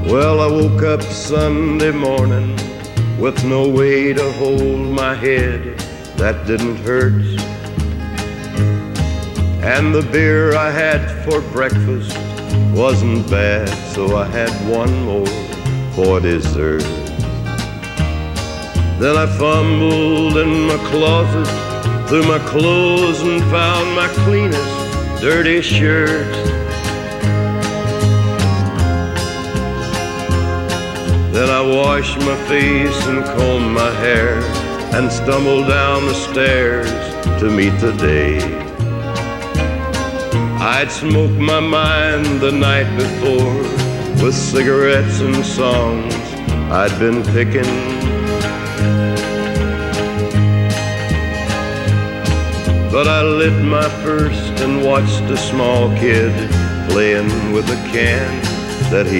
Well, I woke up Sunday morning with no way to hold my head that didn't hurt. And the beer I had for breakfast wasn't bad, so I had one more for dessert. Then I fumbled in my closet through my clothes and found my cleanest dirty shirt. Then I washed my face and combed my hair and stumbled down the stairs to meet the day. I'd smoked my mind the night before with cigarettes and songs I'd been picking. But I lit my first and watched a small kid playing with a can that he